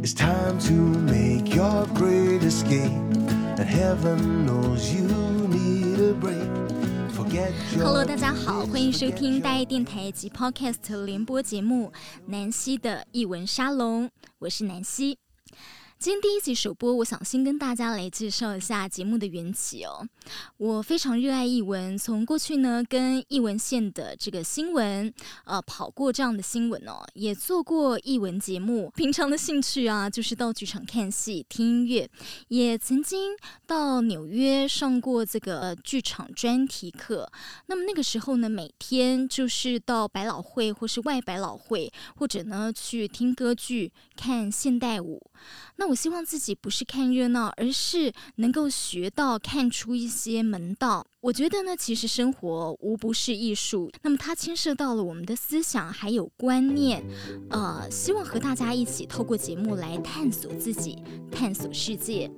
It's time to make your great escape, and heaven knows you need a break. Hello， 大家好，欢迎收听大爱电台及 Podcast 联播节目南希的艺文沙龙，我是南希。今天第一集首播，我想先跟大家来介绍一下节目的缘起哦。我非常热爱艺文，从过去呢跟艺文线的这个新闻跑过这样的新闻哦，也做过艺文节目。平常的兴趣啊，就是到剧场看戏、听音乐，也曾经到纽约上过这个剧场专题课。那么那个时候呢，每天就是到百老汇或是外百老汇，或者呢去听歌剧、看现代舞。那我希望自己不是看热闹，而是能够学到、看出一些门道。我觉得呢，其实生活无不是艺术，那么它牵涉到了我们的思想还有观念。希望和大家一起透过节目来探索自己，探索世界。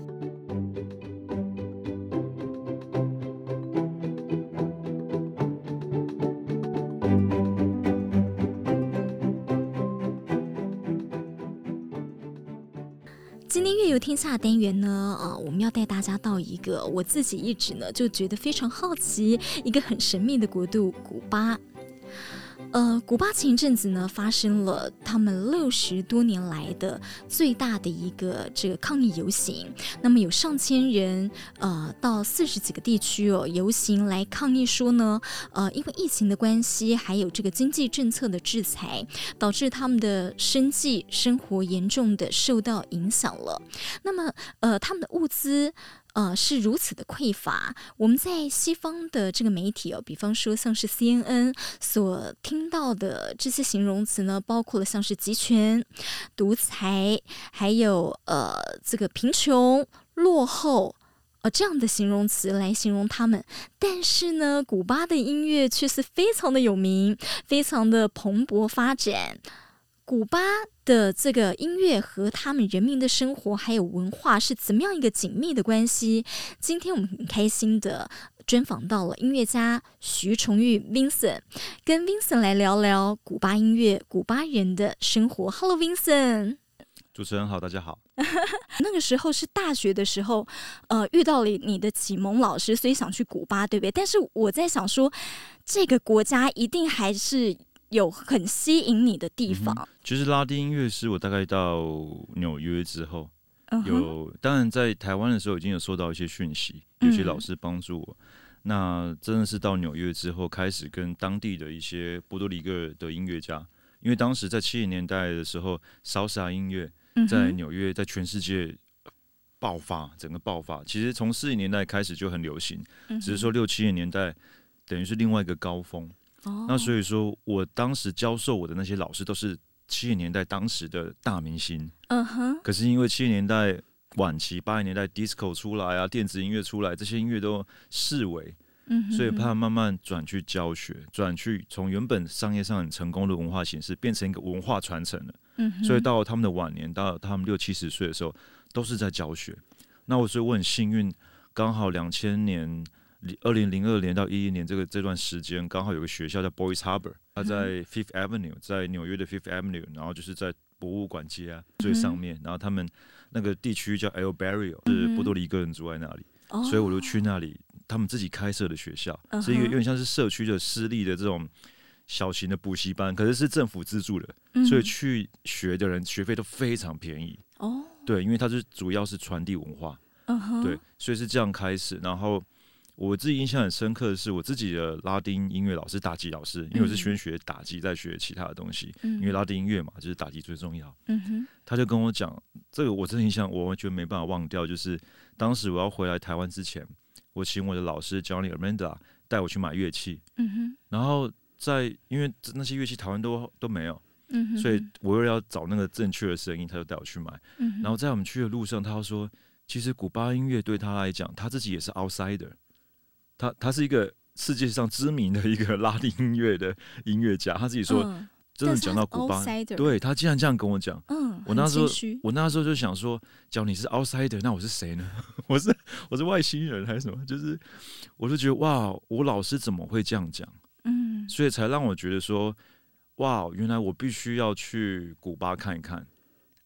今天乐游天下单元呢，我们要带大家到一个我自己一直呢就觉得非常好奇，一个很神秘的国度——古巴。古巴前一阵子呢发生了他们60多年来的最大的一个这个抗议游行，那么有上千人到40几个地区游行来抗议说呢，因为疫情的关系，还有这个经济政策的制裁，导致他们的生计生活严重的受到影响了。那么他们的物资是如此的匮乏，我们在西方的这个媒体比方说像是 CNN 所听到的这些形容词呢，包括了像是集权、独裁，还有这个贫穷、落后这样的形容词来形容他们。但是呢，古巴的音乐却是非常的有名，非常的蓬勃发展。古巴的这个音乐和他们人民的生活还有文化是怎么样一个紧密的关系？今天我们很开心的专访到了音乐家徐崇玉 Vincent， 跟 Vincent 来聊聊古巴音乐、古巴人的生活。Hello Vincent。 主持人好，大家好。 那个时候是大学的时候，遇到了你的启蒙老师，所以想去古巴，对不对？但是我在想说，这个国家一定还是有很吸引你的地方。 其实拉丁音乐是我大概到纽约之后，当然在台湾的时候已经有收到一些讯息，有些老师帮助我。那真的是到纽约之后，开始跟当地的一些波多黎各的音乐家，因为当时在70年代的时候，salsa音乐在纽约在全世界爆发，整个爆发。其实从40年代开始就很流行，只是说60、70年代等于是另外一个高峰。那所以说我当时教授我的那些老师都是70年代当时的大明星。可是因为70年代晚期80年代 disco 出来啊，电子音乐出来，这些音乐都式微，所以他慢慢转去教学，转去从原本商业上很成功的文化形式变成一个文化传承了。所以到了他们的晚年，到他们60、70岁的时候，都是在教学。那所以我很幸运，刚好2000年2002年到2011年这段时间，刚好有个学校叫 Boys Harbor， 它在 Fifth Avenue， 在纽约的 Fifth Avenue， 然后就是在博物馆街最上面，然后他们那个地区叫 El Barrio， 是波多黎各人住在那里，所以我就去那里，他们自己开设的学校，是一个有点像是社区的私立的这种小型的补习班，可是是政府资助的，所以去学的人学费都非常便宜。对，因为它主要是传递文化，对，所以是这样开始。然后我自己印象很深刻的是，我自己的拉丁音乐老师，打击老师，因为我是先学打击，再学其他的东西，因为拉丁音乐嘛，就是打击最重要。他就跟我讲，这个我真的印象，我完全没办法忘掉，就是当时我要回来台湾之前，我请我的老师 Johnny Amanda 带我去买乐器，然后因为那些乐器台湾都没有，所以我又要找那个正确的声音，他就带我去买。然后在我们去的路上，他说，其实古巴音乐对他来讲，他自己也是 outsider。他是一个世界上知名的一个拉丁音乐的音乐家，他自己说，真的讲到古巴，对，他竟然这样跟我讲，我那时候就想说，假如你是 outsider， 那我是谁呢？我是外星人还是什么？就是我就觉得哇，我老师怎么会这样讲？所以才让我觉得说，哇，原来我必须要去古巴看一看。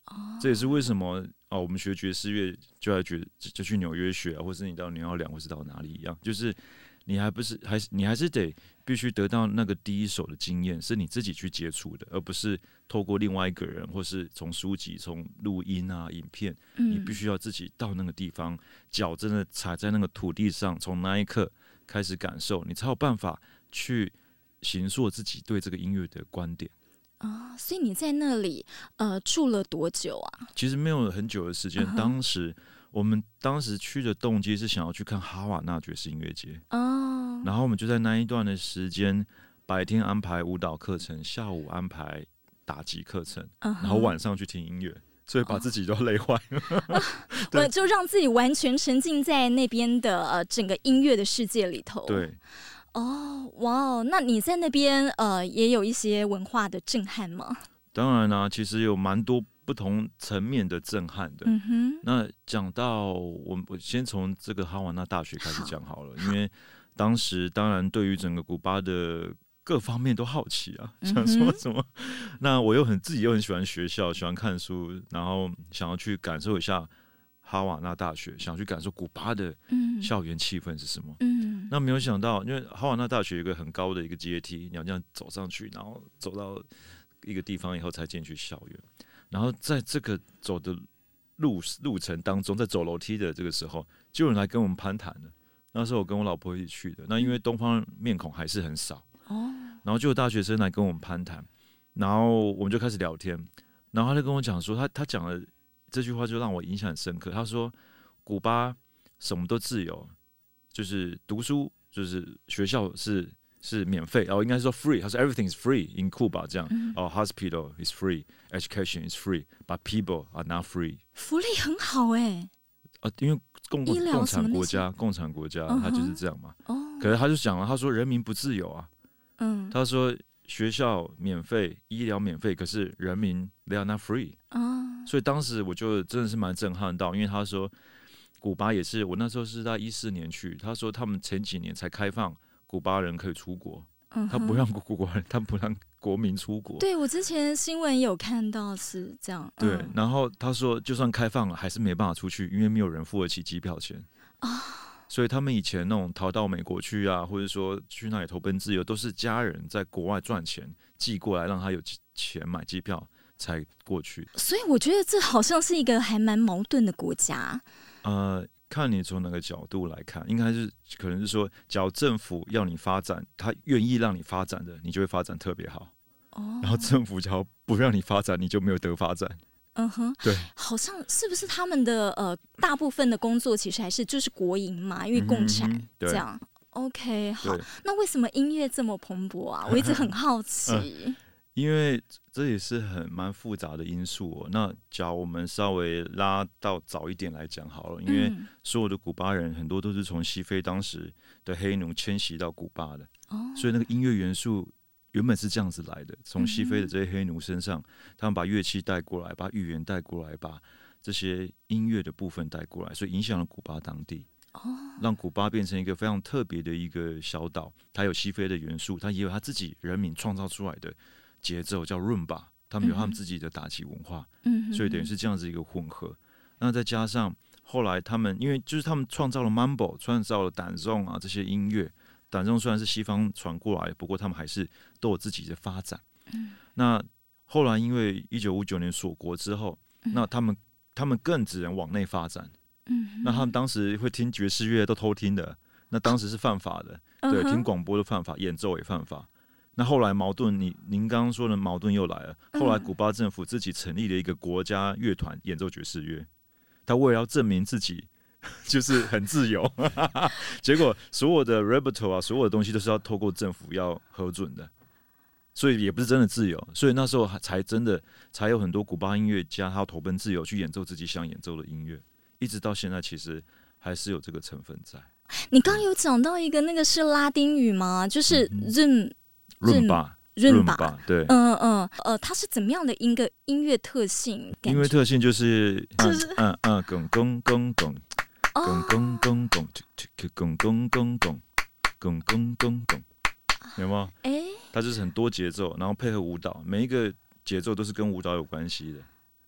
这也是为什么我们学爵士乐就去纽约学啊，或是你到纽奥良或是到哪里一样，就是你还是得必须得到那个第一手的经验，是你自己去接触的，而不是透过另外一个人或是从书籍、从录音啊、影片，你必须要自己到那个地方，脚真的踩在那个土地上，从那一刻开始感受，你才有办法去形塑自己对这个音乐的观点。 所以你在那里住了多久啊？ 其实没有很久的时间，我们当时去的动机是想要去看哈瓦那爵士音乐节，然后我们就在那一段的时间，白天安排舞蹈课程，下午安排打击课程，然后晚上去听音乐，所以把自己都累坏了。 就让自己完全沉浸在那边的整个音乐的世界里头。 对。 哇哦！那你在那边也有一些文化的震撼吗？ 当然啦，其实有蛮多不同层面的震撼的。那讲到我先从这个哈瓦那大学开始讲好了，因为当时当然对于整个古巴的各方面都好奇啊，想说什么。那我自己又很喜欢学校，喜欢看书，然后想要去感受一下哈瓦那大学，想去感受古巴的校园气氛是什么。那没有想到，因为哈瓦那大学有一个很高的一个阶梯，你要这样走上去，然后走到一个地方以后才进去校园。然后在这个走的路程当中，在走楼梯的这个时候，就有人来跟我们攀谈了。那时候我跟我老婆一起去的，那因为东方面孔还是很少，然后就有大学生来跟我们攀谈，然后我们就开始聊天，然后他就跟我讲说，他讲了这句话就让我印象很深刻。他说，古巴什么都自由。就是读书，就是学校是免费，应该说 free。他说 everything is free in Cuba 这样。hospital is free, education is free, but people are not free。福利很好因为共产国家，他就是这样嘛。可是他就讲了，他说人民不自由啊。他说学校免费，医疗免费，可是人民 they are not free。所以当时我就真的是蛮震撼到，因为他说。古巴也是，我那时候是在2014年去。他说他们前几年才开放古巴人可以出国，他不让他不让国民出国。 对，我之前新闻也有看到是这样。 对，然后他说就算开放了，还是没办法出去，因为没有人付得起机票钱所以他们以前那种逃到美国去啊，或者说去那里投奔自由，都是家人在国外赚钱寄过来，让他有钱买机票才过去。 所以我觉得这好像是一个还蛮矛盾的国家。 看你从哪个角度来看，应该是可能是说，只要政府要你发展，他愿意让你发展的，你就会发展特别好。然后政府只要不让你发展，你就没有得发展。对， 好像是不是他们的大部分的工作其实还是就是国营嘛，因为共产这样。OK， 好，那为什么音乐这么蓬勃啊？我一直很好奇。 因为这也是蛮复杂的因素那假如我们稍微拉到早一点来讲好了，因为所有的古巴人很多都是从西非当时的黑奴迁徙到古巴的，所以那个音乐元素原本是这样子来的，从西非的这些黑奴身上，他们把乐器带过来，把语言带过来，把这些音乐的部分带过来，所以影响了古巴当地。让古巴变成一个非常特别的一个小岛，它有西非的元素，它也有它自己人民创造出来的节奏叫润巴，他们有他们自己的打击文化，所以等于是这样子一个混合。那再加上后来他们，因为就是他们创造了 Mambo， 创造了胆颂啊这些音乐。胆颂虽然是西方传过来，不过他们还是都有自己的发展。那后来因为1959年锁国之后，那他们更只能往内发展。那他们当时会听爵士乐都偷听的，那当时是犯法的，对，听广播都犯法，演奏也犯法。那后来矛盾，您刚刚说的矛盾又来了。后来古巴政府自己成立了一个国家乐团演奏爵士乐，他为了要证明自己就是很自由，结果所有的 repertoire 啊，所有的东西都是要透过政府要核准的，所以也不是真的自由。所以那时候才有很多古巴音乐家他要投奔自由去演奏自己想演奏的音乐，一直到现在其实还是有这个成分在。 你刚刚有讲到一个那个是拉丁语吗？就是润巴，对， 它是怎么样的一个音乐特性？ 音乐特性就是拱拱拱拱，拱拱拱拱，拱拱拱拱，拱拱拱拱，有吗？它就是很多节奏，然后配合舞蹈，每一个节奏都是跟舞蹈有关系的。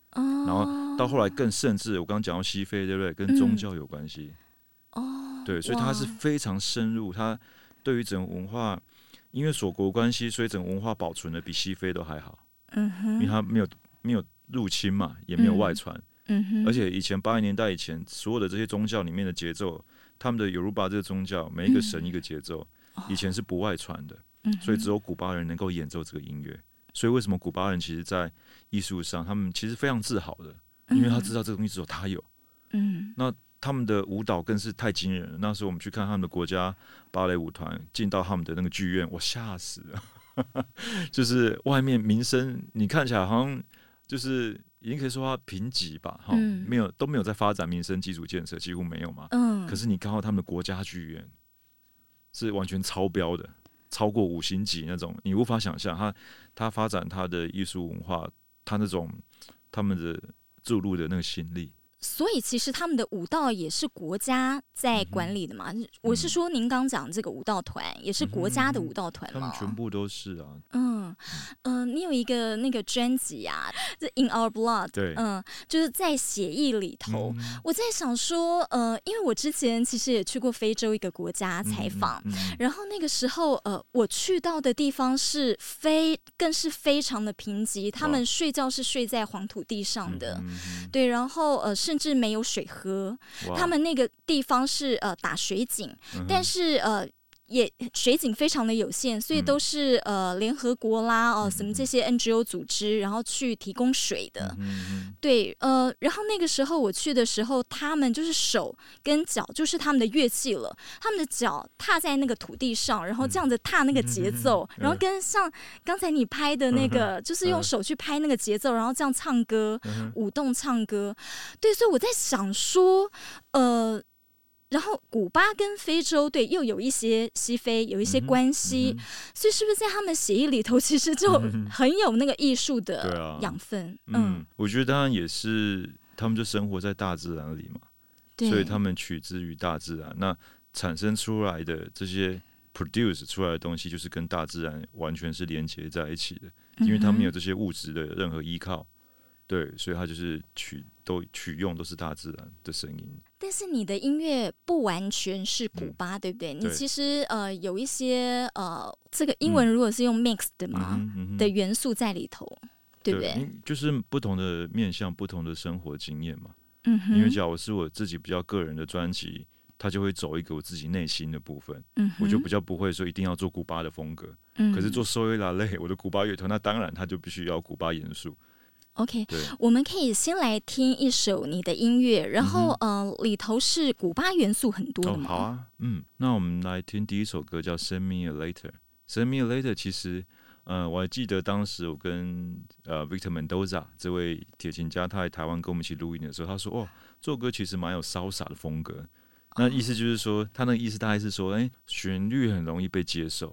然后到后来更甚至，我刚刚讲到西非，对不对？跟宗教有关系。对，所以它是非常深入，它对于整个文化，因为锁国关系，所以整个文化保存的比西非都还好。因为它没有入侵嘛，也没有外传。而且以前80年代以前，所有的这些宗教里面的节奏，他们的尤鲁巴这个宗教，每一个神一个节奏，以前是不外传的，所以只有古巴人能够演奏这个音乐。所以为什么古巴人其实在艺术上，他们其实非常自豪的，因为他知道这个东西只有他有。那他们的舞蹈更是太惊人了。那时候我们去看他们的国家芭蕾舞团进到他们的那个剧院，我吓死了。就是外面民生，你看起来好像就是已经可以说它贫瘠吧，都没有在发展民生基础建设，几乎没有嘛。可是你看到他们的国家剧院是完全超标的，超过5星级那种，你无法想象他发展他的艺术文化，他们的注入的那个心力。 所以其实他们的舞蹈也是国家在管理的嘛？我是说，您刚讲这个舞蹈团也是国家的舞蹈团吗？ 他们全部都是啊。 你有一个那个专辑啊，这 In Our Blood， 对， 就是在血液里头。我在想说，因为我之前其实也去过非洲一个国家采访，然后那个时候，我去到的地方是更是非常的贫瘠，他们睡觉是睡在黄土地上的，对，然后甚至没有水喝，他们那个地方是打水井，但是也水井非常的有限，所以都是联合国啦什么这些 NGO 组织，然后去提供水的。对，然后那个时候我去的时候，他们就是手跟脚就是他们的乐器了，他们的脚踏在那个土地上，然后这样子踏那个节奏，然后跟像刚才你拍的那个，就是用手去拍那个节奏，然后这样唱歌，舞动唱歌。对，所以我在想说，然后古巴跟非洲对又有一些西非有一些关系，所以是不是在他们血液里头其实就很有那个艺术的养分？ 我觉得当然也是，他们就生活在大自然里嘛，所以他们取之于大自然，那产生出来的这些 produce 出来的东西，就是跟大自然完全是连接在一起的，因为他们有这些物质的任何依靠。对，所以他就是取用都是大自然的声音。 但是你的音乐不完全是古巴，对不对？你其实有一些这个英文如果是用 mix 的嘛、的元素在里头，对不对？ 就是不同的面向，不同的生活经验嘛。因为假如是我自己比较个人的专辑，它就会走一个我自己内心的部分，我就比较不会说一定要做古巴的风格。可是做 Soy La Le 我的古巴乐团，那当然它就必须要古巴元素。 OK， 我们可以先来听一首你的音乐，然后里头是古巴元素很多的吗？ 好啊，那我们来听第一首歌叫 Send Me a Letter。Send Me a Letter 其实我还记得当时我跟Victor Mendoza 这位铁琴家，他来台湾跟我们一起录音的时候，他说这首歌其实蛮有潇洒的风格。那意思就是说，他那个意思大概是说，旋律很容易被接受。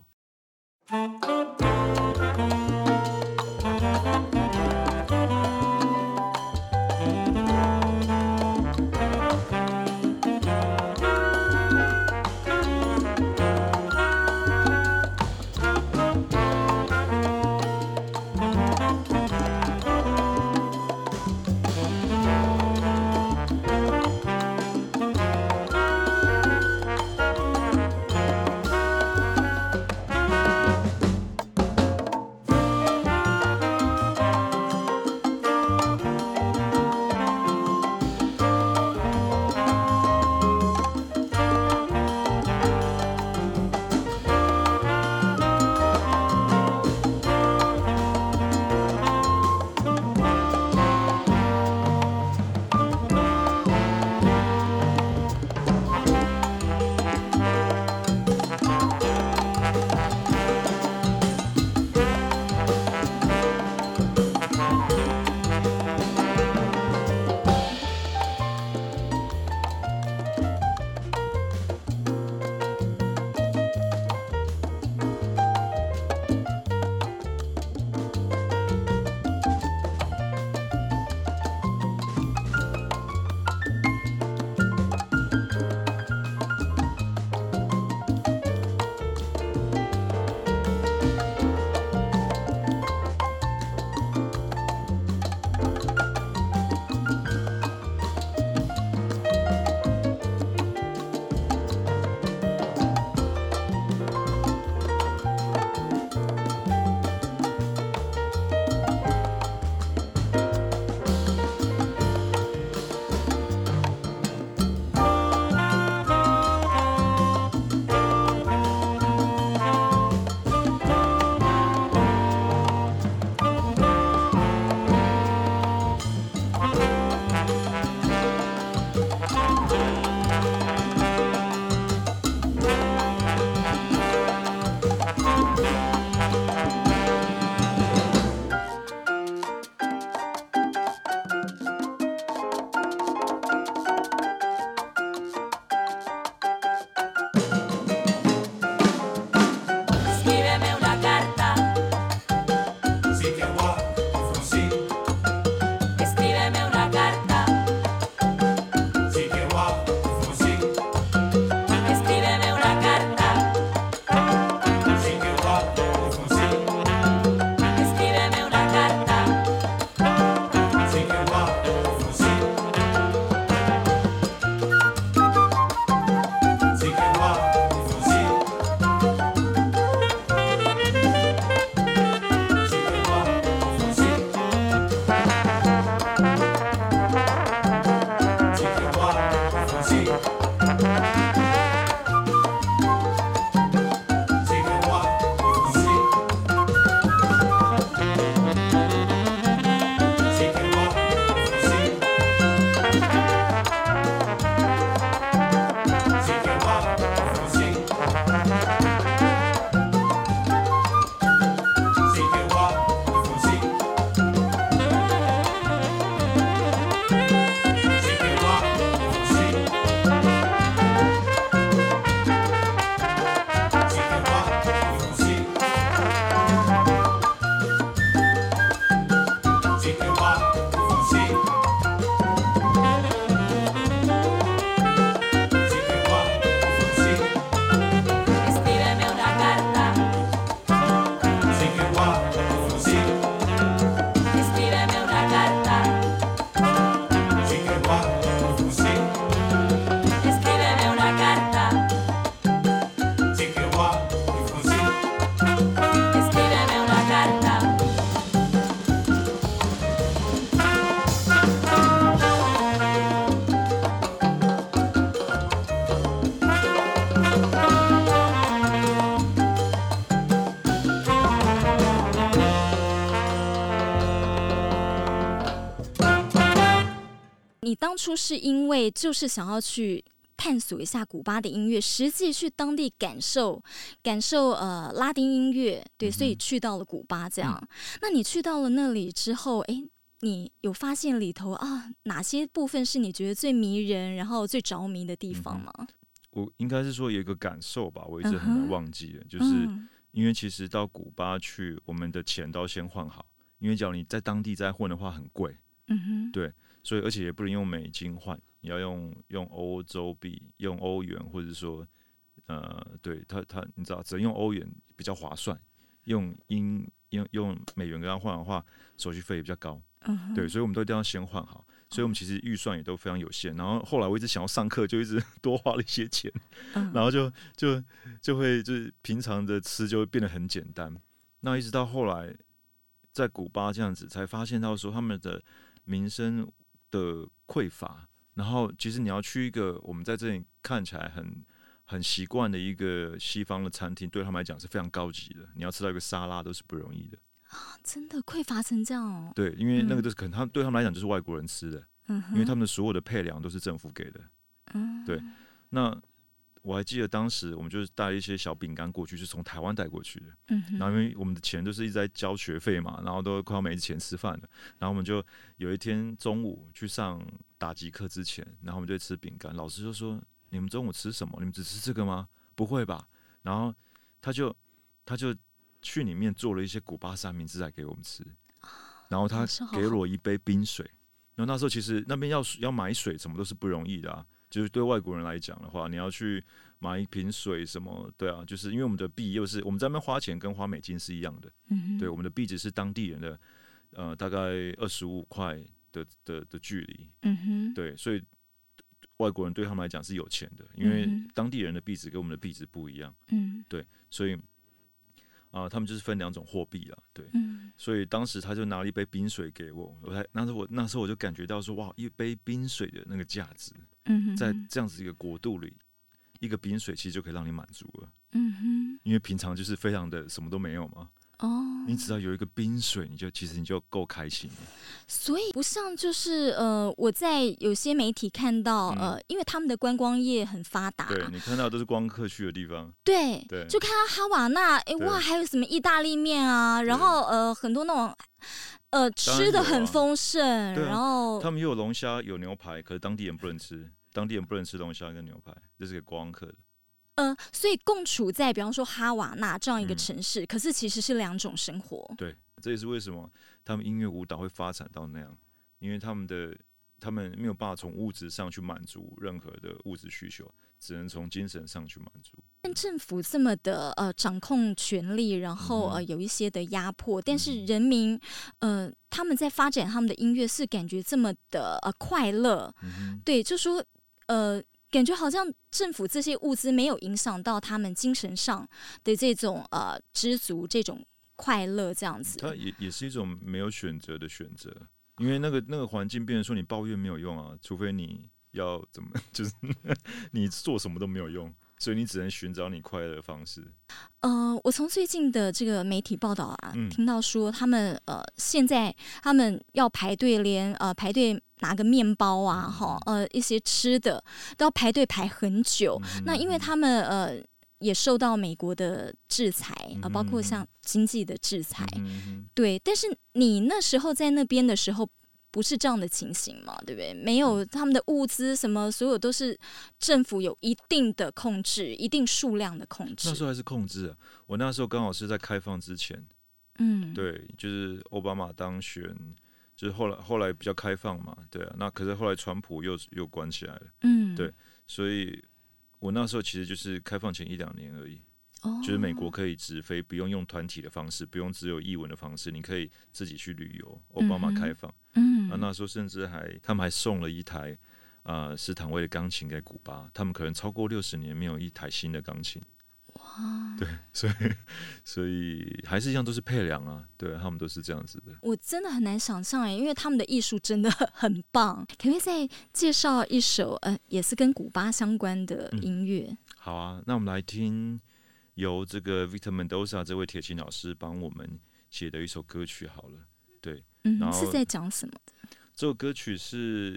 你当初是因为就是想要去探索一下古巴的音乐，实际去当地感受拉丁音乐，对，所以去到了古巴这样。那你去到了那里之后，你有发现里头哪些部分是你觉得最迷人，然后最着迷的地方吗？ 我应该是说有一个感受吧，我一直很难忘记的，就是因为其实到古巴去，我们的钱都要先换好，因为假如你在当地再混的话很贵，对，所以而且也不能用美金换，你要用欧洲币、用欧元，或者说对他你知道，只能用欧元比较划算，用美元跟他换的话，手续费也比较高，对，所以我们都一定要先换好。所以我们其实预算也都非常有限，然后后来我一直想要上课，就一直多花了一些钱，然后就会就是平常的吃就会变得很简单。那一直到后来在古巴这样子，才发现到说他们的民生的匮乏，然后其实你要去一个我们在这里看起来很习惯的一个西方的餐厅，对他们来讲是非常高级的，你要吃到一个沙拉都是不容易的。 真的匮乏成这样哦？ 对，因为那个就是可能对他们来讲就是外国人吃的，因为他们的所有的配粮都是政府给的。对，那我还记得当时我们就是带一些小饼干过去，是从台湾带过去的。然后因为我们的钱都是一直在交学费嘛，然后都快要没钱吃饭了，然后我们就有一天中午去上打击课之前，然后我们就吃饼干，老师就说：“你们中午吃什么？你们只吃这个吗？不会吧？”然后他就去里面做了一些古巴三明治来给我们吃，然后他给了我一杯冰水。然后那时候其实那边要买水什么都是不容易的啊，就是对外国人来讲的话，你要去买一瓶水什么，对啊，就是因为我们的币又是我们在那边花钱跟花美金是一样的，对，我们的币值是当地人的大概25块的距离，对，所以外国人对他们来讲是有钱的，因为当地人的币值跟我们的币值不一样，对，所以。他们就是分2种货币啦，对，所以当时他就拿了一杯冰水给我，那时候我就感觉到说，哇，一杯冰水的那个价值，在这样子一个国度里，一个冰水其实就可以让你满足了，因为平常就是非常的什么都没有嘛，你只要有一个冰水，其实你就够开心了。 所以不像就是我在有些媒体看到因为他们的观光业很发达， 对，你看到都是观光客去的地方， 对，就看到哈瓦那，哇，还有什么意大利面啊，然后很多那种吃的很丰盛，然后他们又有龙虾有牛排，可是当地人不能吃，当地人不能吃龙虾跟牛排，这是给观光客的。 所以共处在比方说哈瓦那这样一个城市，可是其实是2种生活。 对，这也是为什么他们音乐舞蹈会发展到那样，因为他们没有办法从物质上去满足任何的物质需求，只能从精神上去满足。 但政府这么的掌控权力，然后有一些的压迫，但是人民他们在发展他们的音乐是感觉这么的快乐，对，就说感觉好像政府这些物资没有影响到他们精神上的这种知足、这种快乐，这样子。 它也是一种没有选择的选择，因为那个环境变成说你抱怨没有用啊，除非你要怎么，就是你做什么都没有用，所以你只能寻找你快乐的方式。 我从最近的这个媒体报道听到说他们现在他们要排队，连排队拿个面包啊，一些吃的都要排队排很久。那因为他们也受到美国的制裁包括像经济的制裁，对。但是你那时候在那边的时候，不是这样的情形嘛，对不对？没有他们的物资什么，所有都是政府有一定的控制，一定数量的控制。 那时候还是控制啊，我那时候刚好是在开放之前，对，就是奥巴马当选，就是后来比较开放嘛，对啊，那可是后来川普又关起来了，对，所以我那时候其实就是开放前1-2年而已。就是美国可以直飞，不用团体的方式，不用只有译文的方式，你可以自己去旅游。奥巴马开放，那时候甚至他们还送了一台斯坦威的钢琴给古巴，他们可能超过60年没有一台新的钢琴。哇，对，所以还是一样都是配粮啊，对，他们都是这样子的。 我真的很难想象因为他们的艺术真的很棒。可不可以再介绍一首也是跟古巴相关的音乐？ 好啊，那我们来听。由这个 Victor Mendoza 这位铁琴老师帮我们写的一首歌曲好了，对，然后是在讲什么的？ 这首歌曲是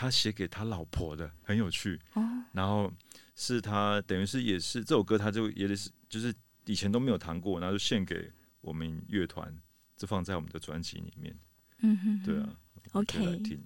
他写给他老婆的，很有趣。 哦， 然后是他等于是也是这首歌，他就是以前都没有弹过，然后就献给我们乐团，就放在我们的专辑里面。 嗯哼， 对啊 ，OK， 来听。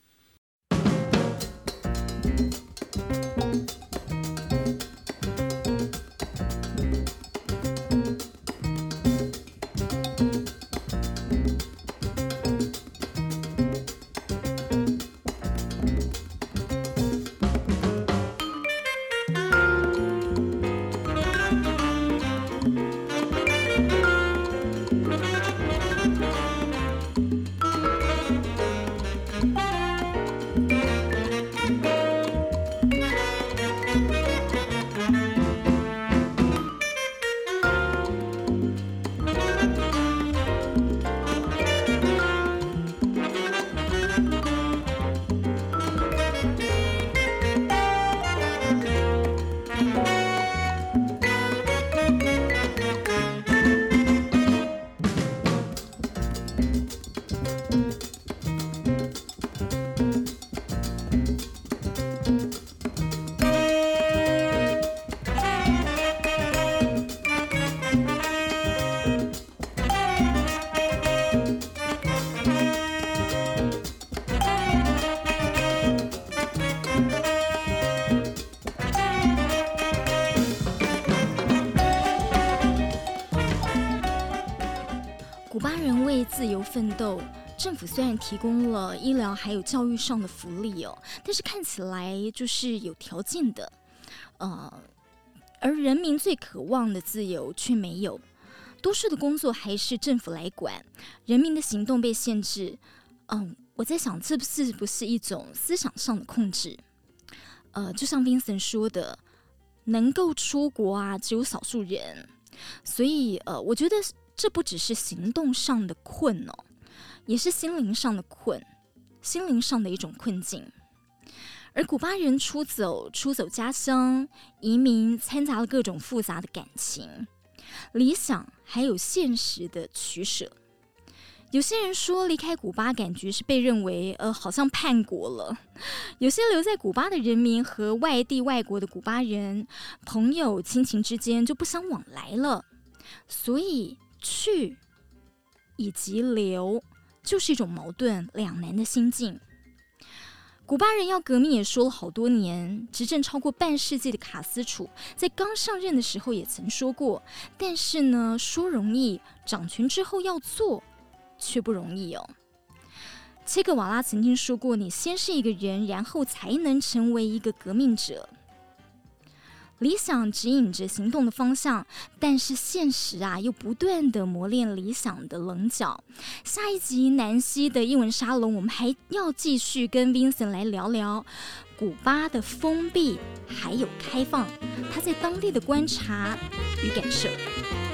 古巴人为自由奋斗，政府虽然提供了医疗还有教育上的福利哦，但是看起来就是有条件的，而人民最渴望的自由却没有，多数的工作还是政府来管，人民的行动被限制。我在想，这是不是一种思想上的控制？就像 Vincent 说的，能够出国啊，只有少数人，所以我觉得这不只是行动上的困哦，也是心灵上的困，心灵上的一种困境。而古巴人出走家乡，移民，掺杂了各种复杂的感情、理想还有现实的取舍。有些人说离开古巴感觉是被认为好像叛国了，有些留在古巴的人民和外国的古巴人朋友亲情之间就不相往来了，所以去以及留就是一种矛盾两难的心境。古巴人要革命也说了好多年，执政超过半世纪的卡斯楚在刚上任的时候也曾说过，但是呢，说容易，掌权之后要做却不容易哦。切格瓦拉曾经说过，你先是一个人，然后才能成为一个革命者。理想指引着行动的方向，但是现实啊，又不断的磨练理想的棱角。下一集南希的英文沙龙，我们还要继续跟 Vincent 来聊聊古巴的封闭还有开放，他在当地的观察与感受。